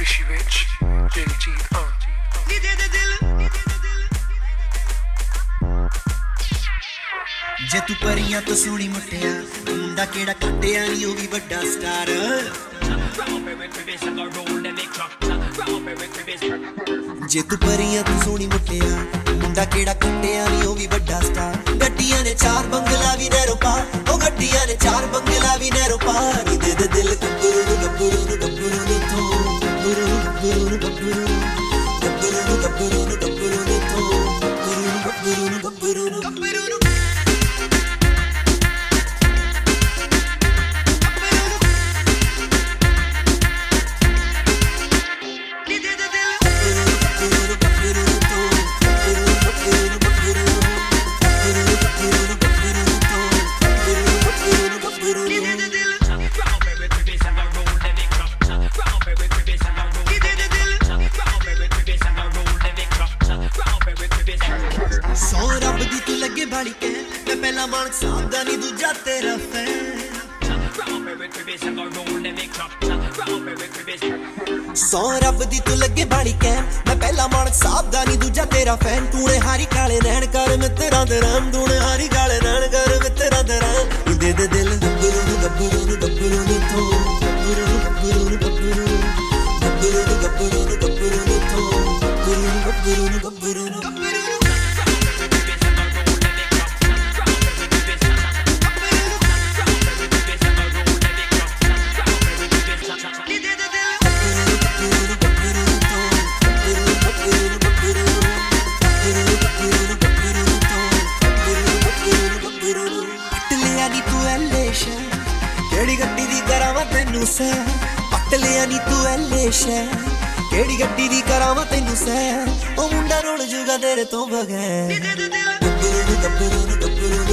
Rishi Rich, JT, ਜੇ ਤੂੰ ਪਰੀਆਂ ਤੋਂ ਸੋਹਣੀ ਮੁੱਟਿਆ ਮੁੰਡਾ ਕਿਹੜਾ ਕੱਟਿਆ ਨਹੀਂ ਉਹ ਵੀ ਵੱਡਾ ਸਟਾਰ ਜੇ ਤੂੰ ਪਰੀਆਂ ਤੋਂ ਸੋਹਣੀ ਮੁੱਟਿਆ ਮੁੰਡਾ ਕਿਹੜਾ ਕੱਟਿਆ ਨਹੀਂ ਉਹ ਵੀ ਵੱਡਾ ਸਟਾਰ ਗੱਡੀਆਂ ਨੇ ਚਾਰ ਬੰਗਲਾ ਵੀ ਨਹਿਰੋਂ ਪਾਰ ਉਹ ਗੱਡੀਆਂ ਨੇ ਚਾਰ ਬੰਗਲਾ ਵੀ ਨਹਿਰੋਂ ਪਾਰ ਦੇ ਦੇ ਦਿਲ ਗੱਭਰੂ ਨੂੰ ਗੱਭਰੂ ਨੂੰ ਗੱਭਰੂ ਨੂੰ ਤੋਂ ਗੱਭਰੂ ਨੂੰ ਗੱਭਰੂ ਨੂੰ ਗੱਭਰੂ ਨੂੰ ਗੱਭਰੂ ਨੂੰ ਗੱਭਰੂ ਨੂੰ ਗੱਭਰੂ ਨੂੰ ਤੋਂ ਗੱਭਰੂ ਨੂੰ ਗੱਭਰੂ ਨੂੰ ਗੱਭਰੂ ਨੂੰ ਸੌ ਰੱਬ ਦੀ ਤੂੰ ਲੱਗੇ ਬਾਲੀ ਕਹਿ ਮੈਂ ਪਹਿਲਾਂ ਮਾਨਕ ਸਾਹਿਬ ਦਾ ਨਹੀਂ ਦੂਜਾ ਤੇਰਾ ਫੈਨ ਸੌ ਰੱਬ ਦੀ ਤੂੰ ਲੱਗੇ ਬਾਲੀ ਕਹਿ ਮੈਂ ਪਹਿਲਾਂ ਮਾਨਕ ਸਾਹਿਬ ਦਾ ਨਹੀਂ ਦੂਜਾ ਤੇਰਾ ਫੈਨ ਤੂੰ ਨੇ ਹਾਰੀ ਕਾਲੇ ਨੈਣ ਕਰ ਮਿੱਤਰਾਂ ਦੇ ਰਾਮ ਤੂੰ ਨੇ ਹਾਰੀ ਕਾਲੇ ਨੈਣ ਕਰ ਮਿੱਤਰਾਂ ਦੇ ਰਾਮ ਦੇ ਦੇ ਦਿਲ ਗੱਭਰੂ ਨੂੰ ਗੱਭਰੂ ਨੂੰ ਗੱਭਰੂ ਨੂੰ ਤੋਂ ਗੱਭਰੂ ਨੂੰ ਗੱਭਰੂ ਨੂੰ ਗੱਭਰੂ ਨੂੰ ਗੱਭਰੂ ਨੂੰ ਗੱਭਰੂ ਨੂੰ ਗੱਭਰੂ ਨੂੰ ਤੋਂ ਗੱਭਰੂ ਨੂੰ ਗੱਭਰੂ ਨੂੰ ਗੱਭਰੂ ਨੂੰ ਕਿਹੜੀ ਗੱਡੀ ਦੀ ਕਰਾਵਾਂ ਤੈਨੂੰ ਸੈ ਪੱਟ ਲਿਆ ਨੀ ਤੂੰ ਐਲੇ ਸ਼ੈ ਕਿਹੜੀ ਗੱਡੀ ਦੀ ਕਰਾਵਾਂ ਤੈਨੂੰ ਸੈ ਉਹ ਮੁੰਡਾ ਰੁੱਲ ਜੂਗਾ ਤੇਰੇ ਤੋਂ ਬਗੈਰ ਗੱਭਰੂ ਨੂੰ ਗੱਭਰੂ ਨੂੰ ਗੱਭਰੂ